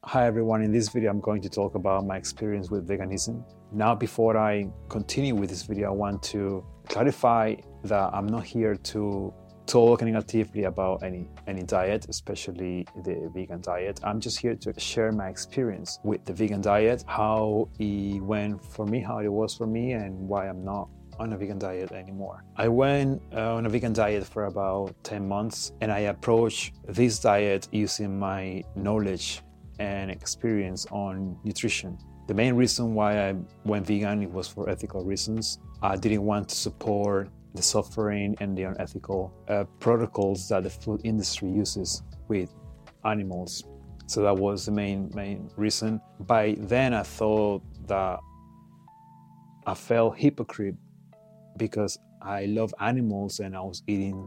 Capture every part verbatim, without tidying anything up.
Hi everyone, in this video I'm going to talk about my experience with veganism. Now before I continue with this video, I want to clarify that I'm not here to talk negatively about any, any diet, especially the vegan diet. I'm just here to share my experience with the vegan diet, how it went for me, how it was for me, and why I'm not on a vegan diet anymore. I went uh, on a vegan diet for about ten months and I approached this diet using my knowledge and experience on nutrition. The main reason why I went vegan, it was for ethical reasons. I didn't want to support the suffering and the unethical uh, protocols that the food industry uses with animals. So that was the main main reason. By then I thought that I felt hypocrite because I love animals and I was eating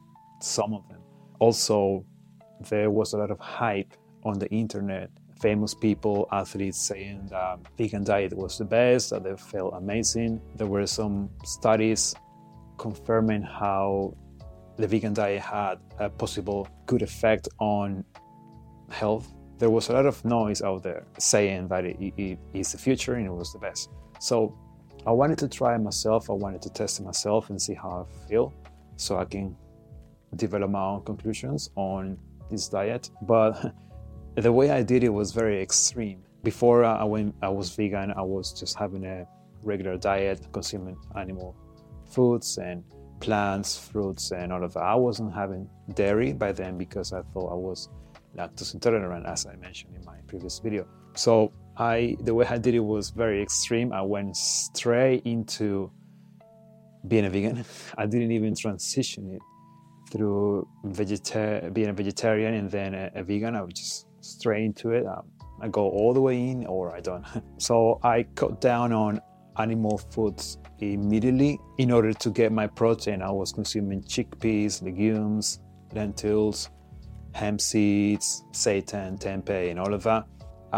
some of them. Also, there was a lot of hype on the internet, famous people, athletes saying that vegan diet was the best, that they felt amazing. There were some studies confirming how the vegan diet had a possible good effect on health. There was a lot of noise out there saying that it, it is the future and it was the best. So I wanted to try it myself. I wanted to test it myself and see how I feel so I can develop my own conclusions on this diet. But the way I did it was very extreme. Before I went, I was vegan, I was just having a regular diet, consuming animal foods and plants, fruits, and all of that. I wasn't having dairy by then because I thought I was lactose intolerant, as I mentioned in my previous video. So I, the way I did it was very extreme. I went straight into being a vegan. I didn't even transition it through vegeta- being a vegetarian and then a, a vegan. I was just straight into it. Um, I go all the way in or I don't. So I cut down on animal foods immediately in order to get my protein. I was consuming chickpeas, legumes, lentils, hemp seeds, seitan, tempeh, and all of that.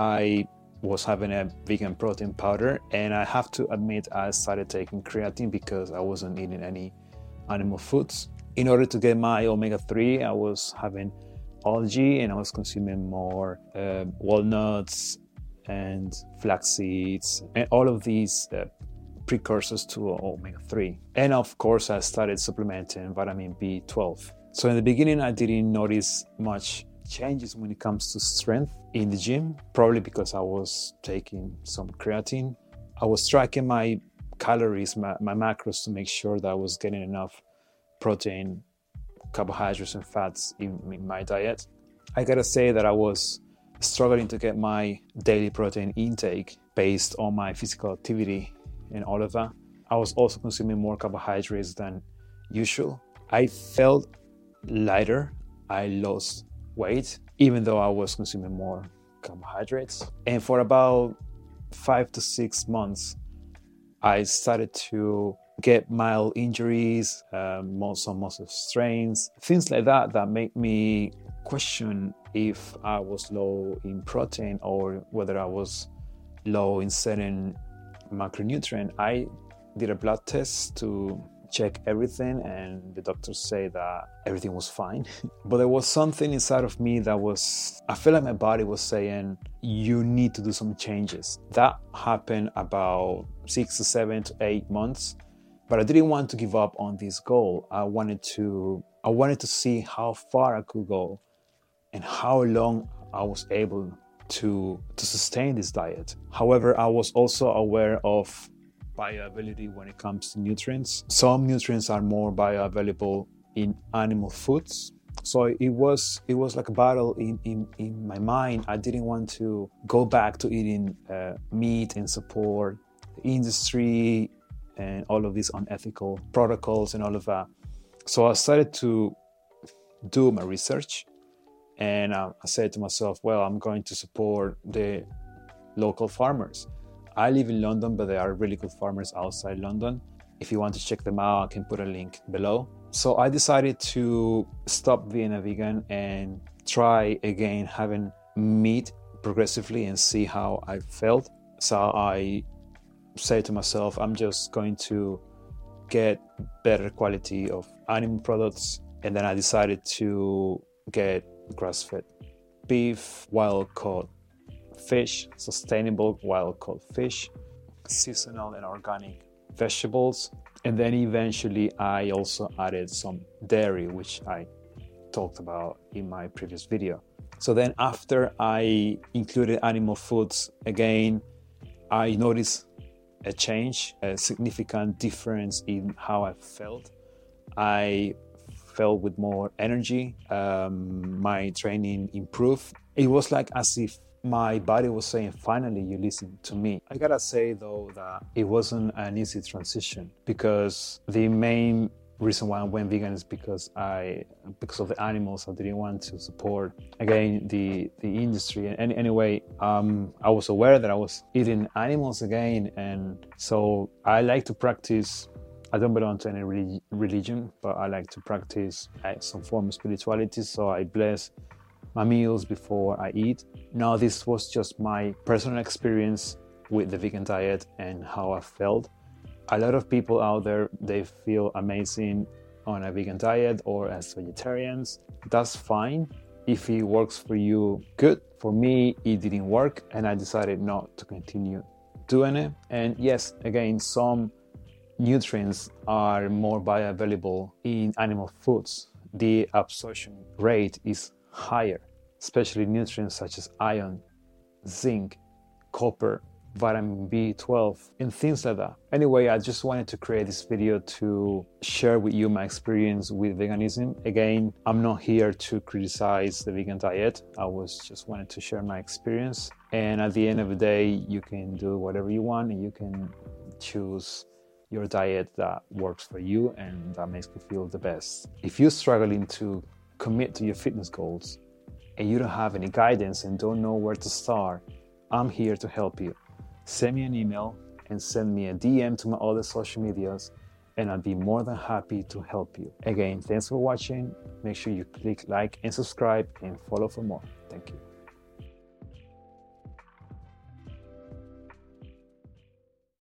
I was having a vegan protein powder, and I have to admit I started taking creatine because I wasn't eating any animal foods. In order to get my omega three, I was having algae and I was consuming more uh, walnuts and flax seeds and all of these uh, precursors to omega three. And of course, I started supplementing vitamin B twelve. So in the beginning, I didn't notice much changes when it comes to strength in the gym, probably because I was taking some creatine. I was tracking my calories, my, my macros to make sure that I was getting enough protein, carbohydrates, and fats in, in my diet. I gotta say that I was struggling to get my daily protein intake based on my physical activity and all of that. I was also consuming more carbohydrates than usual. I felt lighter. I lost weight, even though I was consuming more carbohydrates. And for about five to six months, I started to get mild injuries, um, some muscle strains, things like that that make me question if I was low in protein or whether I was low in certain macronutrient. I did a blood test to check everything and the doctors say that everything was fine. But there was something inside of me that was, I feel like my body was saying, you need to do some changes. That happened about six to seven to eight months. But I didn't want to give up on this goal. I wanted to, I wanted to see how far I could go and how long I was able to, to sustain this diet. However, I was also aware of bioavailability when it comes to nutrients. Some nutrients are more bioavailable in animal foods. So it was it was like a battle in, in, in my mind. I didn't want to go back to eating uh, meat and support the industry and all of these unethical protocols and all of that. So I started to do my research and uh, I said to myself, well, I'm going to support the local farmers. I live in London, but there are really good farmers outside London. If you want to check them out, I can put a link below. So I decided to stop being a vegan and try again having meat progressively and see how I felt. So I said to myself, I'm just going to get better quality of animal products. And then I decided to get grass-fed beef, wild caught fish, sustainable wild-caught fish, seasonal and organic vegetables, and then eventually I also added some dairy, which I talked about in my previous video. So then after I included animal foods again, I noticed a change, a significant difference in how I felt. I felt with more energy, um, my training improved. It was like as if my body was saying, finally you listen to me. I gotta say though that it wasn't an easy transition, because the main reason why I went vegan is because I, because of the animals. I didn't want to support again the the industry. And anyway, um, I was aware that I was eating animals again, and so I like to practice. I don't belong to any relig- religion, but I like to practice uh, some form of spirituality. So I bless my meals before I eat. Now, this was just my personal experience with the vegan diet and how I felt. A lot of people out there, they feel amazing on a vegan diet or as vegetarians. That's fine. If it works for you, good. For me, it didn't work, and I decided not to continue doing it. And yes, again, some nutrients are more bioavailable in animal foods. The absorption rate is higher, especially nutrients such as iron, zinc, copper, vitamin B twelve, and things like that. Anyway, I just wanted to create this video to share with you my experience with veganism. Again, I'm not here to criticize the vegan diet. I was just wanted to share my experience. And at the end of the day, you can do whatever you want, and you can choose your diet that works for you and that makes you feel the best. If you're struggling to commit to your fitness goals and you don't have any guidance and don't know where to start, I'm here to help you. Send me an email and send me a D M to my other social medias, and I'll be more than happy to help you. Again, thanks for watching. Make sure you click like and subscribe and follow for more. Thank you.